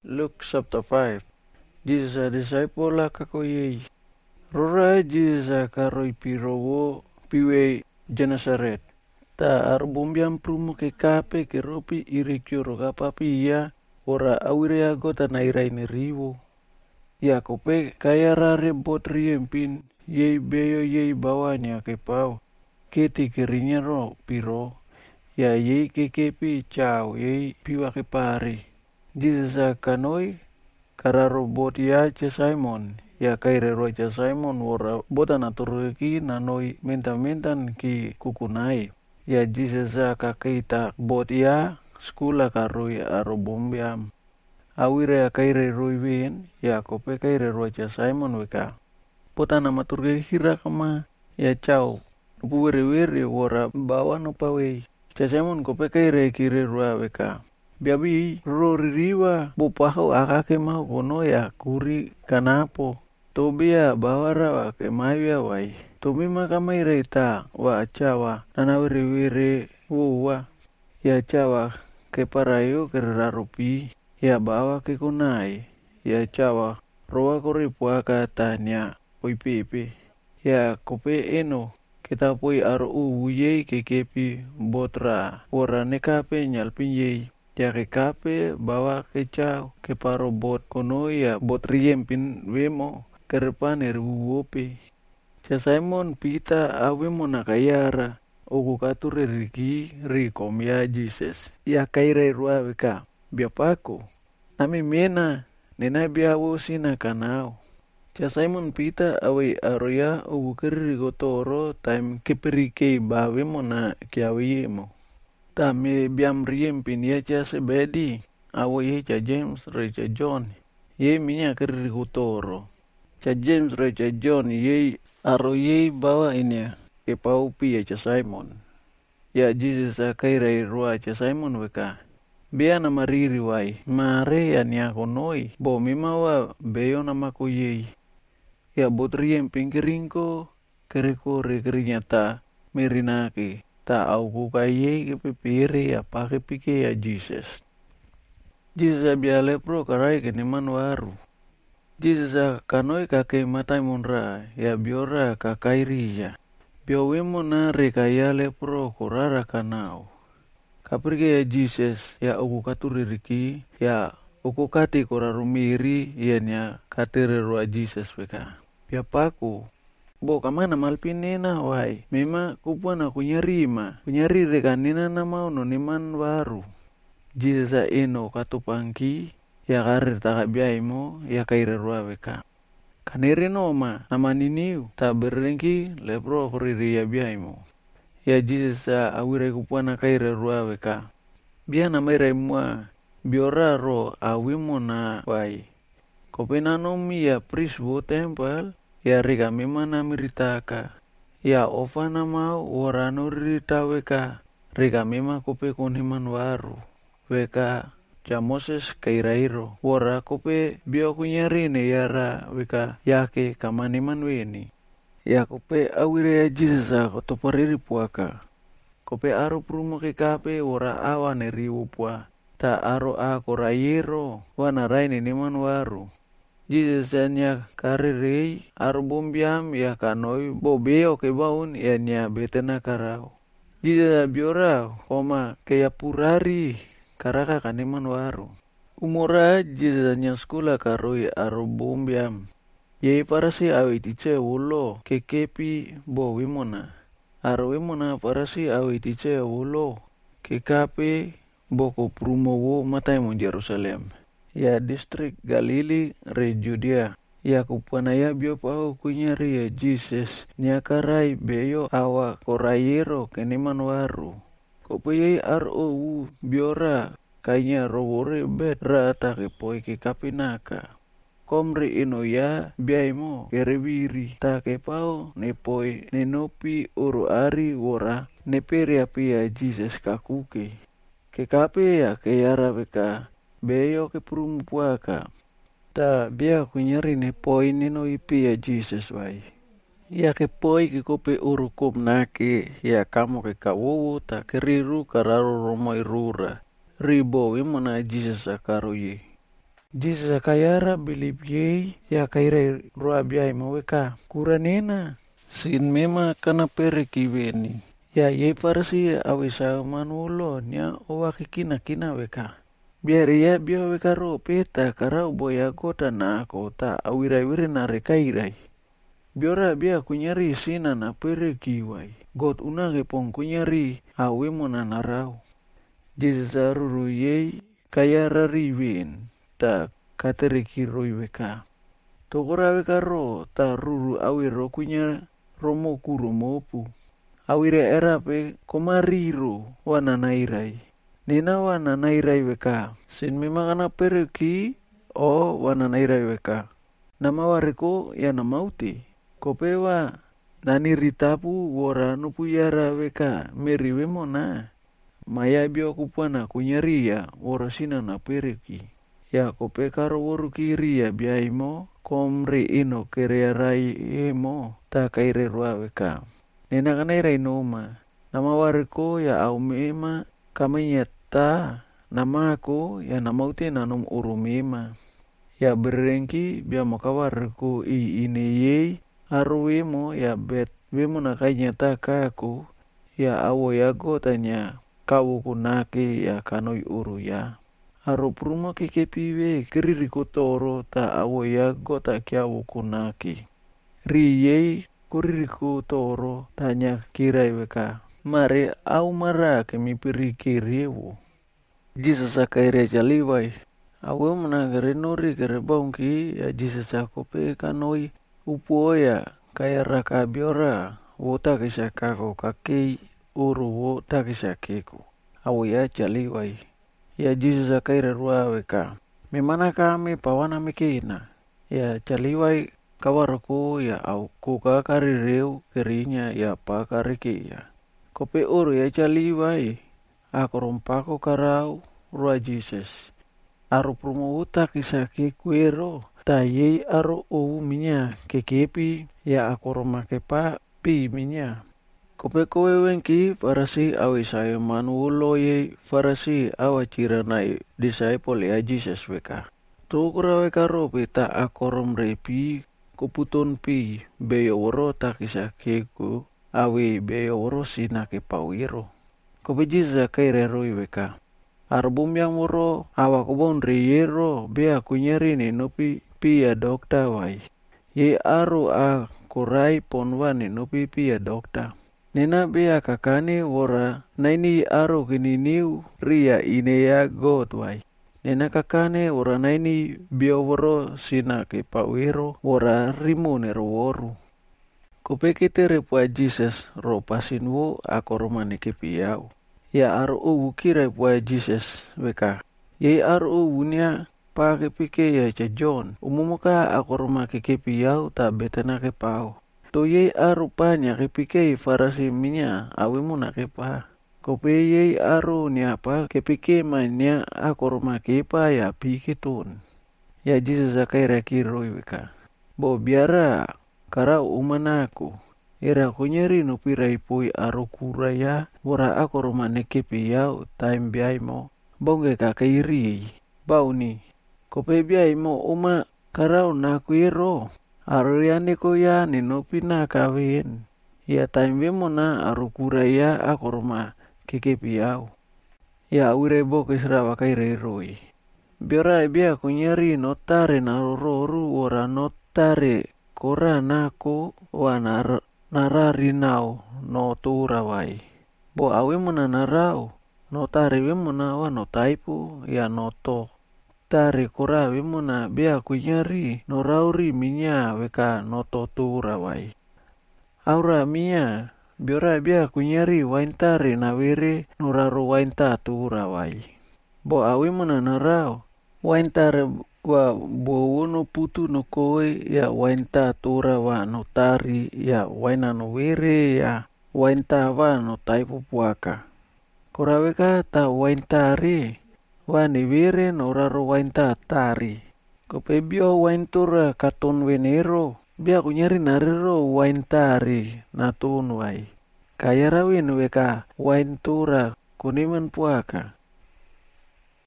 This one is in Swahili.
Luke chapter 5. Jesus a disciple kako yei. Rora Jesus a karoi pirowo piwe Genesaret. Ta arbumbiam prumo ke kape ke ropi irikyoro kapapi ya ora awire agota nairai ni riwo. Ya kope kaya rare bot riempin yei beyo yei bawanya ke pau. Keti kerinya ro piro. Ya yei kekepi chao yei piwa ke pari. Jesus a kanoi kararo bot ya che Simon. Ya kaire roa cha Simon wora bota na turki na noi menta-mentan ki kukunai. Ya Jesus a kakeita bot ya skula karoi aro bombiam. Awire a kaire roi win ya kope kaire roa cha Simon weka. Bota na maturki hira kama ya chao. Puwere-were wora bawa no pawei. Cha Simon kope kaire kire roa weka. Biabi roririwa bupaho akake mau kono ya kuri kanapo. Tobia bawara ke maiwa wai. Tobi makamai reita wa achawa nanawiri wa ya chawa ke parayo ke rarupi ya bawa ke kunai ya chawa roa kori puaka tanya oi pepe ya kope eno kita poi aro uye ke kepi botra ora nekape nyalpin ya ke kape bawa ke chao ke paro bot kono ya bot riempin wemo ke repane ruwope. Cha Simon Peter awemo nakayara oku kature riki rikom ya Jesus. Ya kaire ruwa weka biapako. Nami mena nena biawo sina kanao. Cha Simon Peter awe aroya oku keri gotoro time keperike bawemo na kiawiyemo. Tame biam riempin ya cha Sebedi awo ye cha James re cha John ye minya keri gotoro. Cha James re cha John ye aro ye bawa inya ke paupi ya cha Simon. Ya Jesus a kaire roa cha Simon weka. Bea na mariri wai mare ya niya konoi bo mimawa beyo na mako ye. Ya botriem pinkiringko kereko rekerinyata merinake. Ta au kukaye ke pepere ya pake pike ya Jesus. Jesus a bia lepro karai ke neman waru. Jesus a kanoi kake matai monra ya biora kakairi ya. Biawemo na rekaya lepro korara kanao. Kaprike ya Jesus ya oku katuririki ya oku kati korarumiri ya niya katere roa Jesus weka. Bia paku. Bo kamana malpinena wai. Mema kupwana kunyarima. Kunyarire kanina na mau no niman waru. Jesus a eno katupangki. Ya karir takabiaimo. Ya kaire roa weka. Kanere noma namaniniu. Ta berengki lepro kuriri ya biaimo. Ya Jesus a awire kupwana kaire roa weka. Bia na maira imua. Biora ro awimo na wai. Kopena nomi ya prisbo temple. Ya rika memana miritaka. Ya ofana mau warano rita weka. Rika mema kope koniman waru. Weka cha Moses kairairo. Wara kope bio kunyarine yara weka yake kamaniman weni. Ya kope awire ya Jesus a kotopariri puaka. Kope aro prumo ke kape wara awane riwu pua. Ta aro a korayero wana raini niman waru. Jesus anya karirei arbumbiam ya kanoi bobeo ke baun ya nya betena karau. Jesus biora koma ke yapurari karaka kaniman waru. Umora Jesus anya skula karoi arbumbiam. Ye parasi awitiche wulo kekepi bo wimona. Wimona parasi awitiche wulo kekape boko prumowo matai mon Jerusalem. Ya distrik Galili re Judea. Ya kupana ya bio pao kunyari ya Jesus. Nyakarai beyo awa korayero keniman waru. Kopeye ROU biora kanya rowore bet rata kepoi ke kapinaka. Komre ino ya biaimo kerebiri. Ta kepao nepoi nenopi uru ari wora neperia pia Jesus kakuke. Kekape ya keyara beka. Beyo ke perumpuaka. Ta bia kunyari ne poi nino ipi ya Jesus wai. Ya ke poi ke kope urukum nake. Ya kamo ke kawowo ta keriru kararo romo irura. Ribo wimona Jesus akaroye. Jesus kayara bilip ye ya kaira roa biai maweka kuranena sin mema kana pereki weni ya ye farsi awisa manulo nya owakikina kina weka biar ya bio weka ro peta karau boya kota na kota awirai na rekairai biora bia kunyari sina na pereki wai got unage pong kunyari awemo na narau Jesus aruru ye kayara riwen ta katereki roi weka tokora weka ro ta ruru awiro kunya romo kurumopu awire erape komariro wana nairai nina wana nairai weka sin memang pereki o wana nairai weka nama wareko ya namauti kopewa nani ritapu wora nupu yara weka meriwe mona maya bio kupana kunyaria wora sina na pereki ya kope karo woru kiri ya biaimo komri ino kerearai emo ta kaire rua weka nena kanairai noma nama wareko ya aumema kamanya ta nama ako ya namauti nanum urumema ya berengki bia makawareko ine ye arwemo ya bet wemo nakanya ta kako ya awo ya gotanya kawu kunake ya kanoi uru ya aro pruma kekepiwe kiriri kotoro ta awo ya gota kyawu kunake riye kuriri kotoro tanya kirai weka mare au mara kemipiri kiriwo Jesus akaire jaliwai awe menagare nori kere bongki ya Jesus akope kanoi upoya kaya raka biora wota kisha kako kakei uru wota kisha keku awe ya jaliwai ya Jesus akaire rua weka memana kami pawana mikina ya jaliwai kawarako ya au kuka karireu kerinya ya pakariki ya kope uru ya jaliwai akorompako karau rua Jesus aro promo uta kisake kuero ta yei aro ou minya kekepi ya akoroma kepa pi minya kope kowe wenki farasi awi saya manulo yei farasi awa ciranai disciple ya Jesus weka tukura weka rope ta akorom repi koputon pi beyo woro ta kisake ku awi beyo woro sinake pawiro kope Jesus kaire roi weka arbum yang woro awa kubon reyero bea kunyari ni nopi pia dokta wai ye aru a kurai ponwani nopi pia dokta nena bea kakane wora naini aru kininiu ria ineya god wai nena kakane wora naini bio woro sina ke pawiro wora rimone woru kopekite repua Jesus ro pasinwo akoromane ke piau ya aru uwu kira pua Jesus weka ye aru uwunya pa kepike ya cha John umumuka akoroma kekepi yau ta betena ke pau to ye aru panya kepike farasi minya awimu na kepa kope ye aru ni apa kepike manya akoroma kepa ya piketun ya Jesus akaira kiro weka bo biara kara umanaku era kunyeri no pirai pui aro kuraya wora akoroma nekepi yau time biaimo bonge kakairi bauni kope biaimo uma karau nakuiro aro yani ko ya ninopi na kawin ya time bemo na aro kuraya akoroma kekepi yau ya ure boke srawa kaire roi biara bia kunyeri notare na roru wora notare kora nako wana narari nao no turawai bo awe muna narau no tare we muna wa no taipu ya no to tare kora we muna bea kunyari no rauri minya weka no to turawai aura minya biora bea kunyari wain tare na were no raro wain ta turawai bo awe muna narau wain tare wa bowo no putu no koe ya wainta tura wa no tari ya waina no were ya wainta wa no taipu puaka koraweka ta waintari wa ni were no raro wainta tari kope bio waintura katon wenero bia kunyari narero waintari na tunwai kaya rawin weka waintura kuniman puaka